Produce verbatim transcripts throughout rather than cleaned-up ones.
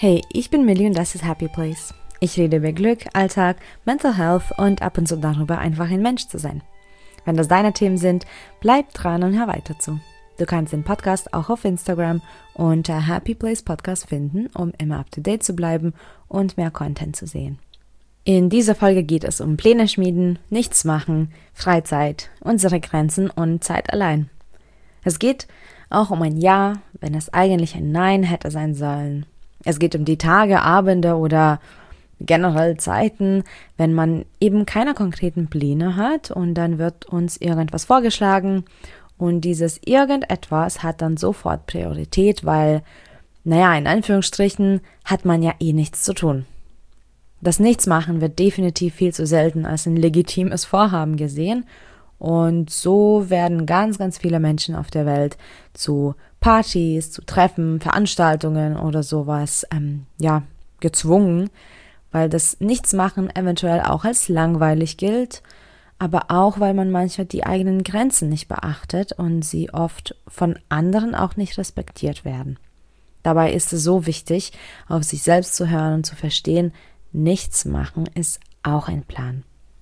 Hey, ich bin Millie und das ist Happy Place. Ich rede über Glück, Alltag, Mental Health und ab und zu darüber, einfach ein Mensch zu sein. Wenn das deine Themen sind, bleib dran und hör weiter zu. Du kannst den Podcast auch auf Instagram unter Happy Place Podcast finden, um immer up to date zu bleiben und mehr Content zu sehen. In dieser Folge geht es um Pläne schmieden, nichts machen, Freizeit, unsere Grenzen und Zeit allein. Es geht auch um ein Ja, wenn es eigentlich ein Nein hätte sein sollen. Es geht um die Tage, Abende oder generell Zeiten, wenn man eben keine konkreten Pläne hat und dann wird uns irgendwas vorgeschlagen und dieses Irgendetwas hat dann sofort Priorität, weil, naja, in Anführungsstrichen hat man ja eh nichts zu tun. Das Nichtsmachen wird definitiv viel zu selten als ein legitimes Vorhaben gesehen und so werden ganz, ganz viele Menschen auf der Welt zu Partys, zu Treffen, Veranstaltungen oder sowas, ähm, ja, gezwungen, weil das Nichtsmachen eventuell auch als langweilig gilt, aber auch, weil man manchmal die eigenen Grenzen nicht beachtet und sie oft von anderen auch nicht respektiert werden. Dabei ist es so wichtig, auf sich selbst zu hören und zu verstehen, nichts machen ist auch ein Plan.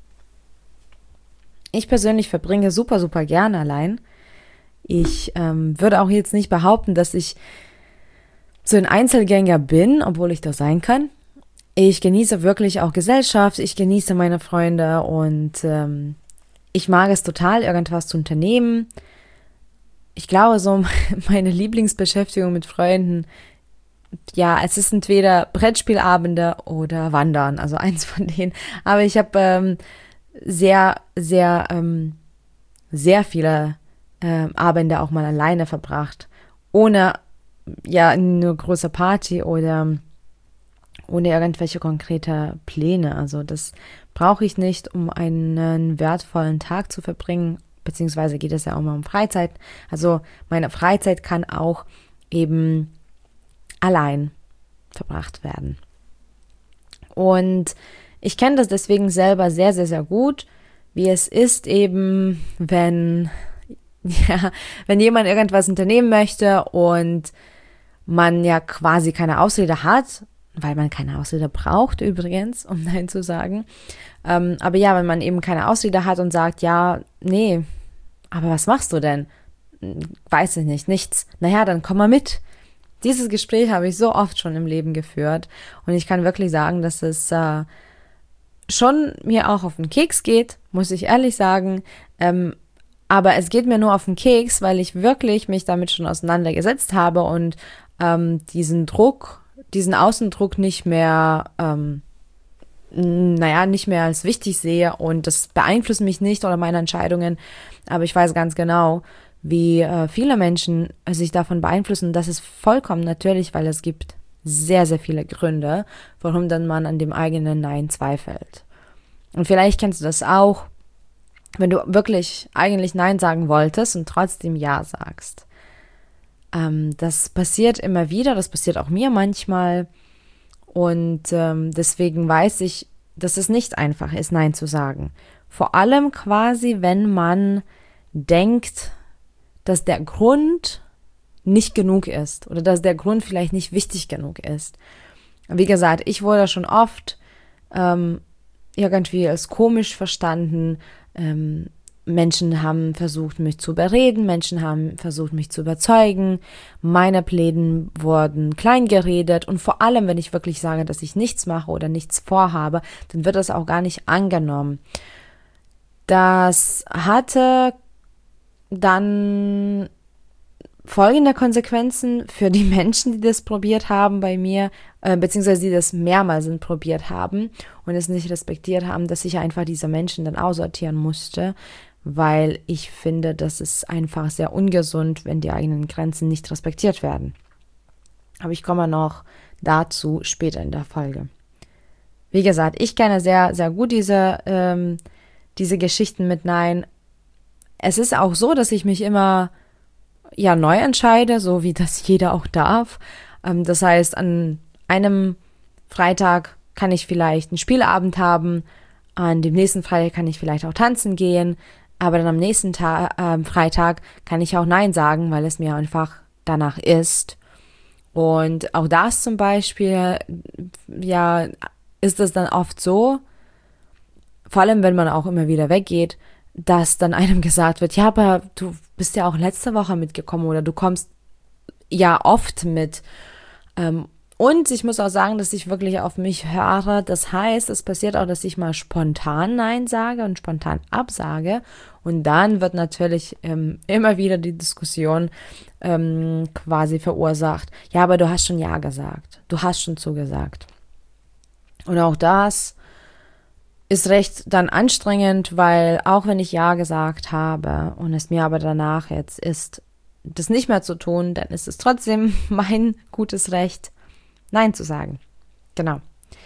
Ich persönlich verbringe super, super gerne allein. Ich ähm, würde auch jetzt nicht behaupten, dass ich so ein Einzelgänger bin, obwohl ich das sein kann. Ich genieße wirklich auch Gesellschaft, ich genieße meine Freunde und ähm, ich mag es total, irgendwas zu unternehmen. Ich glaube, so meine Lieblingsbeschäftigung mit Freunden, ja, es ist entweder Brettspielabende oder Wandern, also eins von denen. Aber ich habe ähm, sehr, sehr, ähm, sehr viele äh, Abende auch mal alleine verbracht, ohne ja eine große Party oder ohne irgendwelche konkrete Pläne. Also das brauche ich nicht, um einen wertvollen Tag zu verbringen, beziehungsweise geht es ja auch mal um Freizeit. Also meine Freizeit kann auch eben allein verbracht werden. Und ich kenne das deswegen selber sehr, sehr, sehr gut, wie es ist eben, wenn, ja, wenn jemand irgendwas unternehmen möchte und man ja quasi keine Ausrede hat, weil man keine Ausrede braucht übrigens, um Nein zu sagen. Ähm, aber ja, wenn man eben keine Ausrede hat und sagt, ja, nee, aber was machst du denn? Weiß ich nicht, nichts. Naja, dann komm mal mit. Dieses Gespräch habe ich so oft schon im Leben geführt und ich kann wirklich sagen, dass es äh, schon mir auch auf den Keks geht, muss ich ehrlich sagen, ähm, aber es geht mir nur auf den Keks, weil ich wirklich mich damit schon auseinandergesetzt habe und ähm, diesen Druck, diesen Außendruck nicht mehr, ähm, naja, nicht mehr als wichtig sehe und das beeinflusst mich nicht oder meine Entscheidungen, aber ich weiß ganz genau, wie äh, viele Menschen sich davon beeinflussen. Das ist vollkommen natürlich, weil es gibt sehr, sehr viele Gründe, warum dann man an dem eigenen Nein zweifelt. Und vielleicht kennst du das auch, wenn du wirklich eigentlich Nein sagen wolltest und trotzdem Ja sagst. Ähm, das passiert immer wieder, das passiert auch mir manchmal und ähm, deswegen weiß ich, dass es nicht einfach ist, Nein zu sagen. Vor allem quasi, wenn man denkt, dass der Grund nicht genug ist oder dass der Grund vielleicht nicht wichtig genug ist. Wie gesagt, ich wurde schon oft ähm, irgendwie als komisch verstanden. Ähm, Menschen haben versucht, mich zu überreden, Menschen haben versucht, mich zu überzeugen. Meine Pläne wurden klein geredet und vor allem, wenn ich wirklich sage, dass ich nichts mache oder nichts vorhabe, dann wird das auch gar nicht angenommen. Das hatte dann folgende Konsequenzen für die Menschen, die das probiert haben bei mir, äh, beziehungsweise die das mehrmals probiert haben und es nicht respektiert haben, dass ich einfach diese Menschen dann aussortieren musste, weil ich finde, das ist einfach sehr ungesund, wenn die eigenen Grenzen nicht respektiert werden. Aber ich komme noch dazu später in der Folge. Wie gesagt, ich kenne sehr, sehr gut diese, ähm, diese Geschichten mit Nein. Es ist auch so, dass ich mich immer ja neu entscheide, so wie das jeder auch darf. Ähm, das heißt, an einem Freitag kann ich vielleicht einen Spielabend haben, an dem nächsten Freitag kann ich vielleicht auch tanzen gehen, aber dann am nächsten Tag, äh, Freitag kann ich auch Nein sagen, weil es mir einfach danach ist. Und auch das zum Beispiel, ja, ist es dann oft so, vor allem wenn man auch immer wieder weggeht, dass dann einem gesagt wird, ja, aber du bist ja auch letzte Woche mitgekommen oder du kommst ja oft mit. Ähm, und ich muss auch sagen, dass ich wirklich auf mich höre. Das heißt, es passiert auch, dass ich mal spontan Nein sage und spontan absage. Und dann wird natürlich ähm, immer wieder die Diskussion ähm, quasi verursacht. Ja, aber du hast schon Ja gesagt. Du hast schon zugesagt. Und auch das ist recht dann anstrengend, weil auch wenn ich Ja gesagt habe und es mir aber danach jetzt ist, das nicht mehr zu tun, dann ist es trotzdem mein gutes Recht, Nein zu sagen. Genau.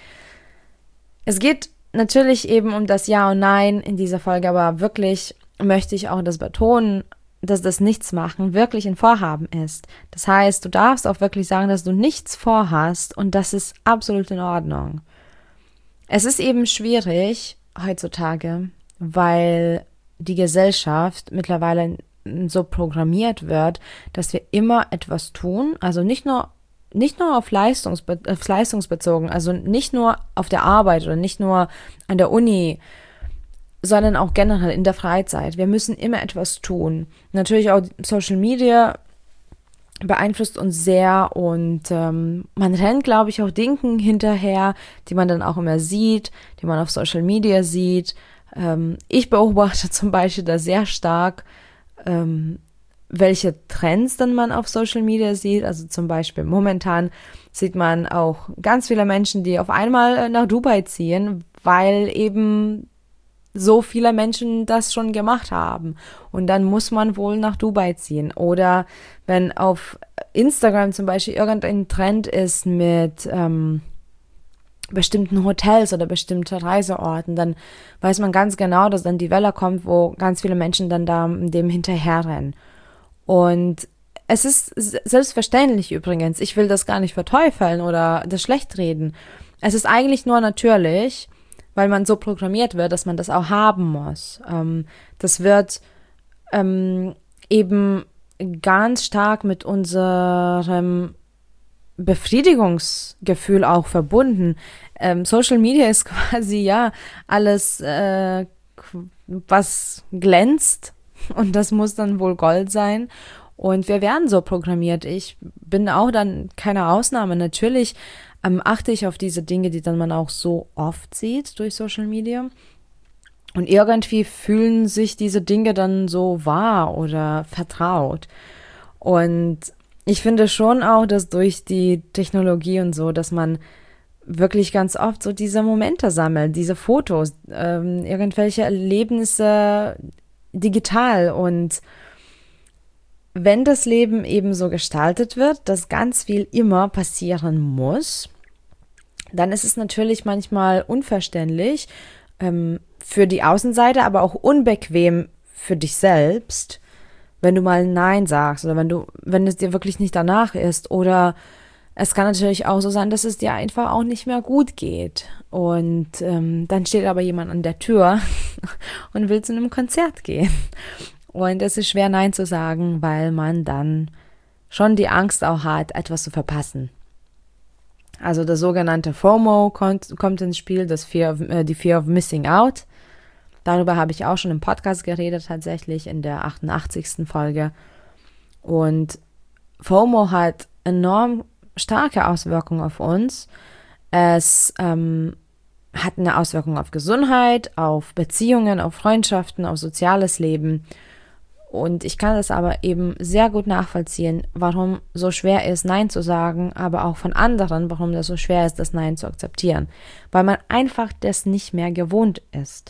Es geht natürlich eben um das Ja und Nein in dieser Folge, aber wirklich möchte ich auch das betonen, dass das Nichtsmachen wirklich ein Vorhaben ist. Das heißt, du darfst auch wirklich sagen, dass du nichts vorhast und das ist absolut in Ordnung. Es ist eben schwierig heutzutage, weil die Gesellschaft mittlerweile so programmiert wird, dass wir immer etwas tun, also nicht nur nicht nur auf, Leistungsbe- auf leistungsbezogen, also nicht nur auf der Arbeit oder nicht nur an der Uni, sondern auch generell in der Freizeit. Wir müssen immer etwas tun. Natürlich auch Social Media beeinflusst uns sehr und ähm, man rennt, glaube ich, auch Dingen hinterher, die man dann auch immer sieht, die man auf Social Media sieht. Ähm, ich beobachte zum Beispiel da sehr stark, ähm, welche Trends dann man auf Social Media sieht. Also zum Beispiel momentan sieht man auch ganz viele Menschen, die auf einmal nach Dubai ziehen, weil eben so viele Menschen das schon gemacht haben. Und dann muss man wohl nach Dubai ziehen. Oder wenn auf Instagram zum Beispiel irgendein Trend ist mit ähm, bestimmten Hotels oder bestimmten Reiseorten, dann weiß man ganz genau, dass dann die Welle kommt, wo ganz viele Menschen dann da dem hinterherrennen. Und es ist selbstverständlich übrigens, ich will das gar nicht verteufeln oder das schlecht reden. Es ist eigentlich nur natürlich, weil man so programmiert wird, dass man das auch haben muss. Ähm, das wird ähm, eben ganz stark mit unserem Befriedigungsgefühl auch verbunden. Ähm, Social Media ist quasi ja alles, äh, was glänzt und das muss dann wohl Gold sein. Und wir werden so programmiert. Ich bin auch dann keine Ausnahme. Natürlich ähm, achte ich auf diese Dinge, die dann man auch so oft sieht durch Social Media. Und irgendwie fühlen sich diese Dinge dann so wahr oder vertraut. Und ich finde schon auch, dass durch die Technologie und so, dass man wirklich ganz oft so diese Momente sammelt, diese Fotos, ähm, irgendwelche Erlebnisse digital. Und wenn das Leben eben so gestaltet wird, dass ganz viel immer passieren muss, dann ist es natürlich manchmal unverständlich ähm, für die Außenseite, aber auch unbequem für dich selbst, wenn du mal Nein sagst oder wenn du, wenn es dir wirklich nicht danach ist. Oder es kann natürlich auch so sein, dass es dir einfach auch nicht mehr gut geht. Und ähm, dann steht aber jemand an der Tür und will zu einem Konzert gehen. Und es ist schwer, Nein zu sagen, weil man dann schon die Angst auch hat, etwas zu verpassen. Also das sogenannte FOMO kommt, kommt ins Spiel, das Fear of, äh, die Fear of Missing Out. Darüber habe ich auch schon im Podcast geredet, tatsächlich in der achtundachtzigsten Folge. Und FOMO hat enorm starke Auswirkungen auf uns. Es ähm, hat eine Auswirkung auf Gesundheit, auf Beziehungen, auf Freundschaften, auf soziales Leben. Und ich kann das aber eben sehr gut nachvollziehen, warum so schwer ist, Nein zu sagen, aber auch von anderen, warum das so schwer ist, das Nein zu akzeptieren. Weil man einfach das nicht mehr gewohnt ist.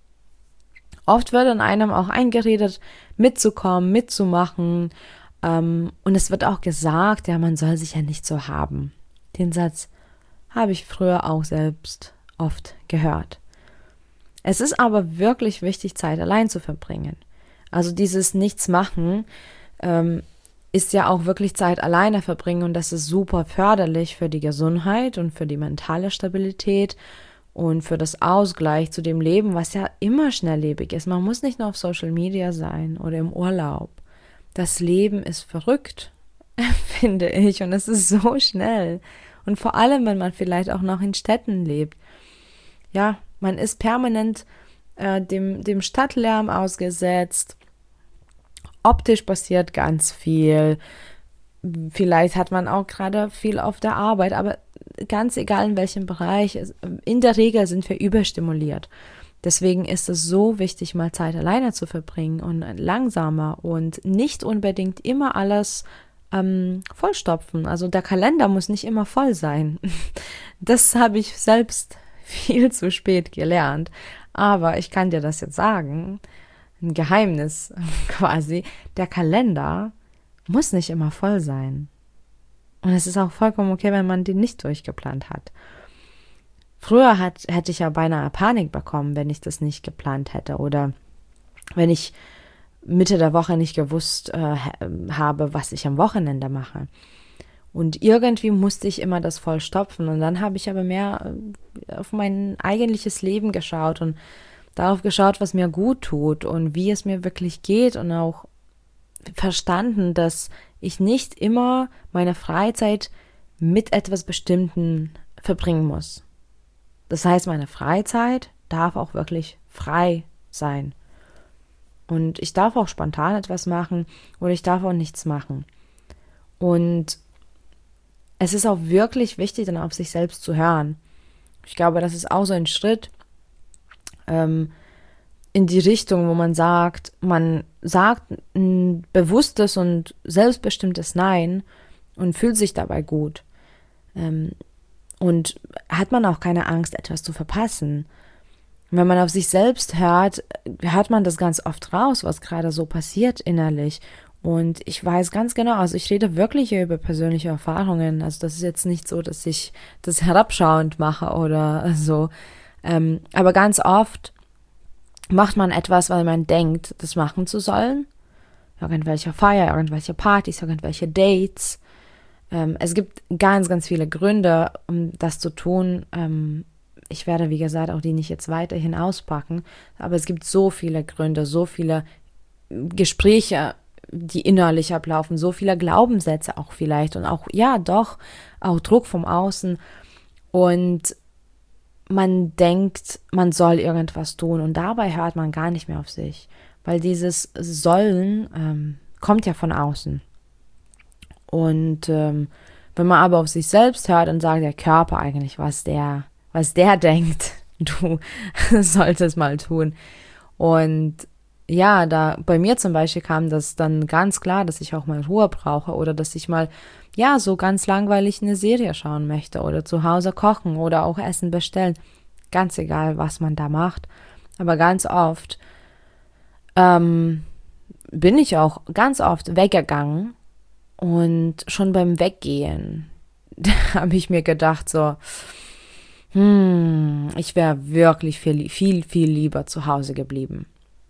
Oft wird an einem auch eingeredet, mitzukommen, mitzumachen. Ähm, und es wird auch gesagt, ja, man soll sich ja nicht so haben. Den Satz habe ich früher auch selbst oft gehört. Es ist aber wirklich wichtig, Zeit allein zu verbringen. Also dieses Nichtsmachen ähm, ist ja auch wirklich Zeit alleine verbringen und das ist super förderlich für die Gesundheit und für die mentale Stabilität und für das Ausgleich zu dem Leben, was ja immer schnelllebig ist. Man muss nicht nur auf Social Media sein oder im Urlaub. Das Leben ist verrückt finde ich. Und es ist so schnell. Und vor allem, wenn man vielleicht auch noch in Städten lebt. Ja, man ist permanent äh, dem, dem Stadtlärm ausgesetzt. Optisch passiert ganz viel. Vielleicht hat man auch gerade viel auf der Arbeit, aber ganz egal in welchem Bereich, in der Regel sind wir überstimuliert. Deswegen ist es so wichtig, mal Zeit alleine zu verbringen und langsamer und nicht unbedingt immer alles ähm, vollstopfen. Also der Kalender muss nicht immer voll sein. Das habe ich selbst viel zu spät gelernt. Aber ich kann dir das jetzt sagen, ein Geheimnis quasi, der Kalender muss nicht immer voll sein. Und es ist auch vollkommen okay, wenn man den nicht durchgeplant hat. Früher hat, hätte ich ja beinahe Panik bekommen, wenn ich das nicht geplant hätte oder wenn ich Mitte der Woche nicht gewusst äh, habe, was ich am Wochenende mache. Und irgendwie musste ich immer das voll stopfen und dann habe ich aber mehr auf mein eigentliches Leben geschaut und darauf geschaut, was mir gut tut und wie es mir wirklich geht und auch verstanden, dass ich nicht immer meine Freizeit mit etwas Bestimmten verbringen muss. Das heißt, meine Freizeit darf auch wirklich frei sein. Und ich darf auch spontan etwas machen oder ich darf auch nichts machen. Und es ist auch wirklich wichtig, dann auf sich selbst zu hören. Ich glaube, das ist auch so ein Schritt ähm, in die Richtung, wo man sagt, man sagt ein bewusstes und selbstbestimmtes Nein und fühlt sich dabei gut. Ähm, und hat man auch keine Angst, etwas zu verpassen. Wenn man auf sich selbst hört, hört man das ganz oft raus, was gerade so passiert innerlich. Und ich weiß ganz genau, also ich rede wirklich hier über persönliche Erfahrungen. Also das ist jetzt nicht so, dass ich das herabschauend mache oder so. Ähm, aber ganz oft macht man etwas, weil man denkt, das machen zu sollen. Irgendwelche Feier, irgendwelche Partys, irgendwelche Dates. Ähm, es gibt ganz, ganz viele Gründe, um das zu tun. Ähm, ich werde, wie gesagt, auch die nicht jetzt weiterhin auspacken. Aber es gibt so viele Gründe, so viele Gespräche, die innerlich ablaufen, so viele Glaubenssätze auch vielleicht und auch, ja doch, auch Druck vom Außen. Und man denkt, man soll irgendwas tun und dabei hört man gar nicht mehr auf sich, weil dieses Sollen ähm, kommt ja von außen. Und ähm, wenn man aber auf sich selbst hört, dann sagt der Körper eigentlich, was der, was der denkt, du solltest mal tun. Und ja, da bei mir zum Beispiel kam das dann ganz klar, dass ich auch mal Ruhe brauche oder dass ich mal, ja, so ganz langweilig eine Serie schauen möchte oder zu Hause kochen oder auch Essen bestellen. Ganz egal, was man da macht. Aber ganz oft ähm, bin ich auch ganz oft weggegangen und schon beim Weggehen habe ich mir gedacht so, hm, ich wäre wirklich viel, viel, viel lieber zu Hause geblieben.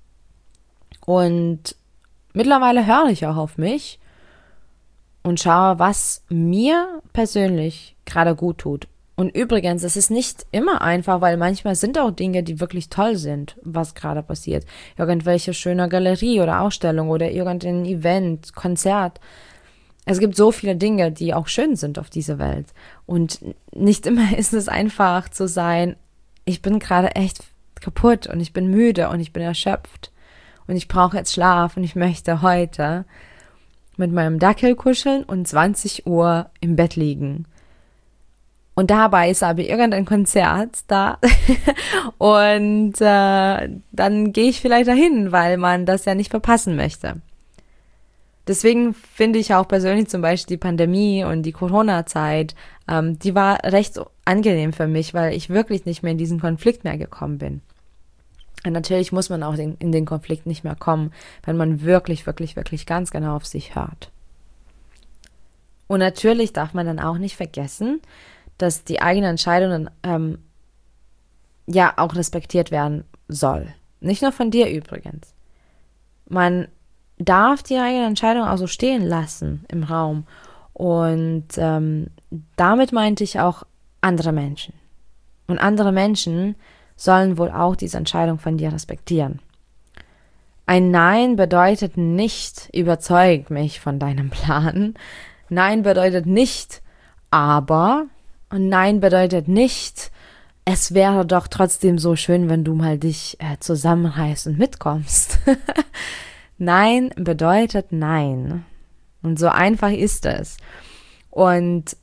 Und mittlerweile höre ich auch auf mich und schaue, was mir persönlich gerade gut tut. Und übrigens, es ist nicht immer einfach, weil manchmal sind auch Dinge, die wirklich toll sind, was gerade passiert. Irgendwelche schöne Galerie oder Ausstellung oder irgendein Event, Konzert. Es gibt so viele Dinge, die auch schön sind auf dieser Welt. Und nicht immer ist es einfach zu sein, ich bin gerade echt kaputt und ich bin müde und ich bin erschöpft. Und ich brauche jetzt Schlaf und ich möchte heute mit meinem Dackel kuscheln und zwanzig Uhr im Bett liegen. Und dabei ist aber irgendein Konzert da und äh, dann gehe ich vielleicht dahin, weil man das ja nicht verpassen möchte. Deswegen finde ich auch persönlich zum Beispiel die Pandemie und die Corona-Zeit, ähm, die war recht angenehm für mich, weil ich wirklich nicht mehr in diesen Konflikt mehr gekommen bin. Und natürlich muss man auch in, in den Konflikt nicht mehr kommen, wenn man wirklich, wirklich, wirklich ganz genau auf sich hört. Und natürlich darf man dann auch nicht vergessen, dass die eigenen Entscheidungen ähm, ja auch respektiert werden soll. Nicht nur von dir übrigens. Man darf die eigene Entscheidung auch so stehen lassen im Raum. Und ähm, damit meinte ich auch andere Menschen. Und andere Menschen sollen wohl auch diese Entscheidung von dir respektieren. Ein Nein bedeutet nicht, überzeug mich von deinem Plan. Nein bedeutet nicht aber und Nein bedeutet nicht, es wäre doch trotzdem so schön, wenn du mal dich äh, zusammenreißt und mitkommst. Nein bedeutet Nein. Und so einfach ist es. Und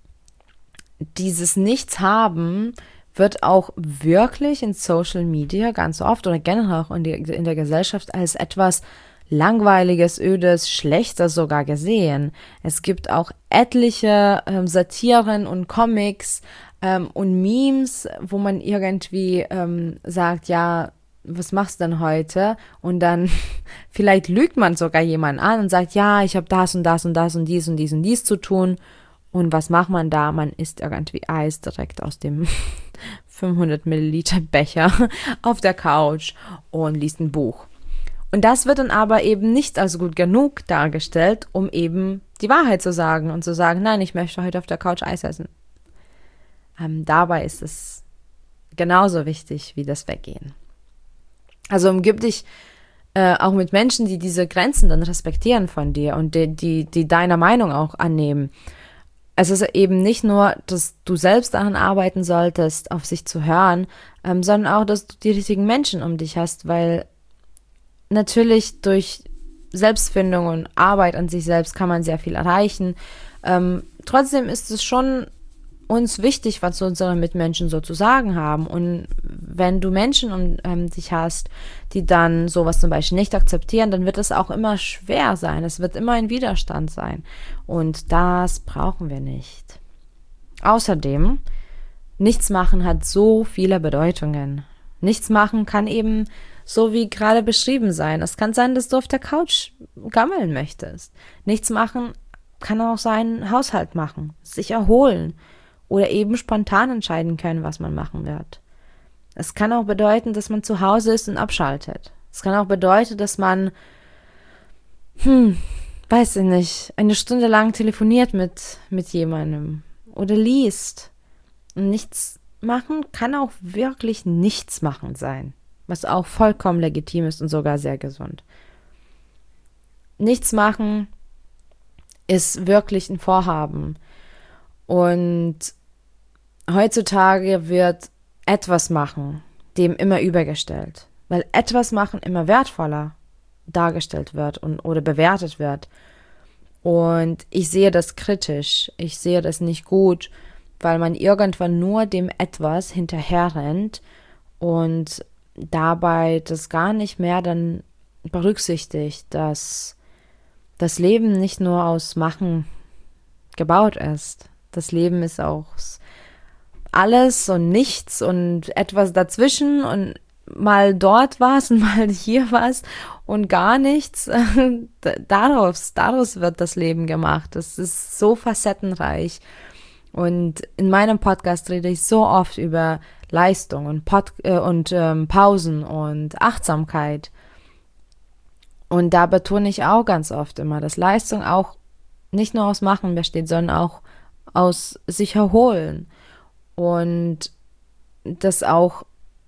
dieses Nichts-Haben wird auch wirklich in Social Media ganz oft oder generell auch in, die, in der Gesellschaft als etwas Langweiliges, Ödes, Schlechtes sogar gesehen. Es gibt auch etliche ähm, Satiren und Comics ähm, und Memes, wo man irgendwie ähm, sagt, ja, was machst du denn heute? Und dann vielleicht lügt man sogar jemanden an und sagt, ja, ich habe das und das und das und dies und dies und dies zu tun. Und was macht man da? Man isst irgendwie Eis direkt aus dem fünfhundert Milliliter Becher auf der Couch und liest ein Buch. Und das wird dann aber eben nicht als gut genug dargestellt, um eben die Wahrheit zu sagen und zu sagen, nein, ich möchte heute auf der Couch Eis essen. Ähm, dabei ist es genauso wichtig wie das Weggehen. Also umgib dich äh, auch mit Menschen, die diese Grenzen dann respektieren von dir und die, die, die deiner Meinung auch annehmen. Es ist eben nicht nur, dass du selbst daran arbeiten solltest, auf sich zu hören, ähm, sondern auch, dass du die richtigen Menschen um dich hast, weil natürlich durch Selbstfindung und Arbeit an sich selbst kann man sehr viel erreichen. Ähm, trotzdem ist es schon uns wichtig, was unsere Mitmenschen so zu sagen haben. Und wenn du Menschen um ähm, dich hast, die dann sowas zum Beispiel nicht akzeptieren, dann wird es auch immer schwer sein. Es wird immer ein Widerstand sein. Und das brauchen wir nicht. Außerdem, nichts machen hat so viele Bedeutungen. Nichts machen kann eben so wie gerade beschrieben sein. Es kann sein, dass du auf der Couch gammeln möchtest. Nichts machen kann auch sein, Haushalt machen, sich erholen oder eben spontan entscheiden können, was man machen wird. Es kann auch bedeuten, dass man zu Hause ist und abschaltet. Es kann auch bedeuten, dass man, hm, weiß ich nicht, eine Stunde lang telefoniert mit, mit jemandem oder liest. Und nichts machen kann auch wirklich nichts machen sein, was auch vollkommen legitim ist und sogar sehr gesund. Nichts machen ist wirklich ein Vorhaben. Und heutzutage wird etwas machen dem immer übergestellt, weil etwas machen immer wertvoller dargestellt wird und oder bewertet wird. Und ich sehe das kritisch, ich sehe das nicht gut, weil man irgendwann nur dem etwas hinterherrennt und dabei das gar nicht mehr dann berücksichtigt, dass das Leben nicht nur aus Machen gebaut ist. Das Leben ist auch alles und nichts und etwas dazwischen und mal dort was und mal hier was und gar nichts. Daraus, daraus wird das Leben gemacht. Das ist so facettenreich. Und in meinem Podcast rede ich so oft über Leistung und, Pod, äh, und ähm, Pausen und Achtsamkeit. Und da betone ich auch ganz oft immer, dass Leistung auch nicht nur aus Machen besteht, sondern auch aus sich erholen. Und dass auch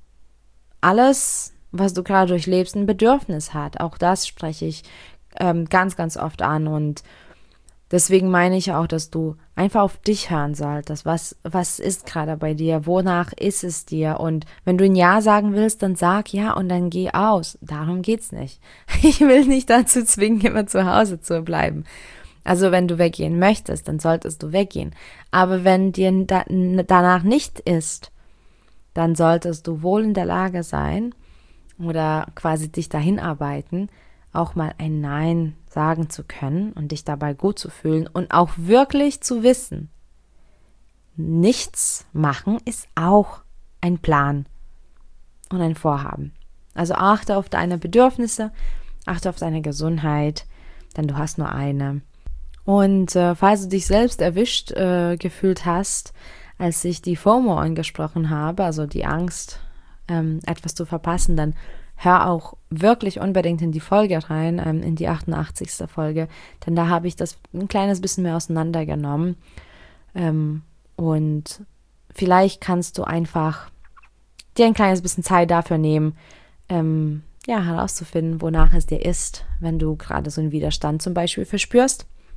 alles, was du gerade durchlebst, ein Bedürfnis hat. Auch das spreche ich ähm, ganz, ganz oft an. Und deswegen meine ich auch, dass du einfach auf dich hören solltest. Was, was ist gerade bei dir? Wonach ist es dir? Und wenn du ein Ja sagen willst, dann sag Ja und dann geh aus. Darum geht's nicht. Ich will nicht dazu zwingen, immer zu Hause zu bleiben. Also wenn du weggehen möchtest, dann solltest du weggehen. Aber wenn dir da, danach nicht ist, dann solltest du wohl in der Lage sein oder quasi dich dahin arbeiten, auch mal ein Nein sagen zu können und dich dabei gut zu fühlen und auch wirklich zu wissen, nichts machen ist auch ein Plan und ein Vorhaben. Also achte auf deine Bedürfnisse, achte auf deine Gesundheit, denn du hast nur eine. Und äh, falls du dich selbst erwischt äh, gefühlt hast, als ich die FOMO angesprochen habe, also die Angst, ähm, etwas zu verpassen, dann hör auch wirklich unbedingt in die Folge rein, ähm, in die achtundachtzigste Folge, denn da habe ich das ein kleines bisschen mehr auseinandergenommen. Ähm, und vielleicht kannst du einfach dir ein kleines bisschen Zeit dafür nehmen, ähm, ja, herauszufinden, wonach es dir ist, wenn du gerade so einen Widerstand zum Beispiel verspürst.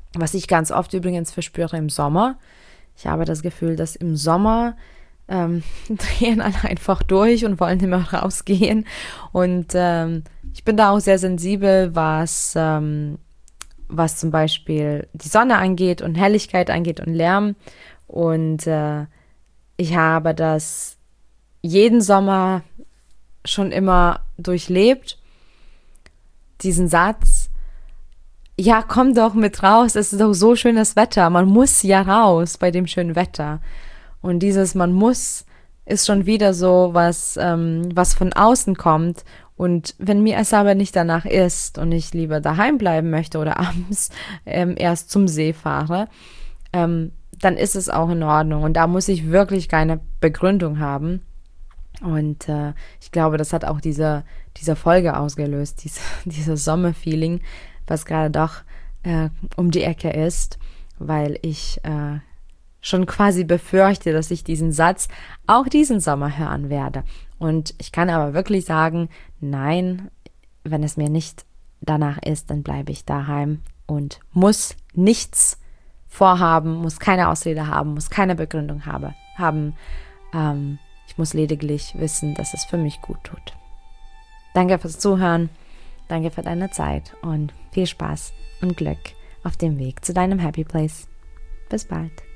Was ich ganz oft übrigens verspüre im Sommer. Ich habe das Gefühl, dass im Sommer ähm, drehen alle einfach durch und wollen nicht mehr rausgehen. Und ähm, ich bin da auch sehr sensibel, was, ähm, was zum Beispiel die Sonne angeht und Helligkeit angeht und Lärm. Und äh, ich habe das jeden Sommer schon immer durchlebt. Diesen Satz, ja, komm doch mit raus, es ist doch so schönes Wetter, man muss ja raus bei dem schönen Wetter. Und dieses man muss ist schon wieder so was, ähm, was von außen kommt. Und wenn mir es aber nicht danach ist und ich lieber daheim bleiben möchte oder abends ähm, erst zum See fahre, ähm, dann ist es auch in Ordnung. Und da muss ich wirklich keine Begründung haben. Und äh, ich glaube, das hat auch diese, diese Folge ausgelöst, diese, dieses Sommerfeeling, was gerade doch äh, um die Ecke ist, weil ich äh, schon quasi befürchte, dass ich diesen Satz auch diesen Sommer hören werde. Und ich kann aber wirklich sagen, nein, wenn es mir nicht danach ist, dann bleibe ich daheim und muss nichts vorhaben, muss keine Ausrede haben, muss keine Begründung habe, haben. Ähm, ich muss lediglich wissen, dass es für mich gut tut. Danke fürs Zuhören, danke für deine Zeit und viel Spaß und Glück auf dem Weg zu deinem Happy Place. Bis bald.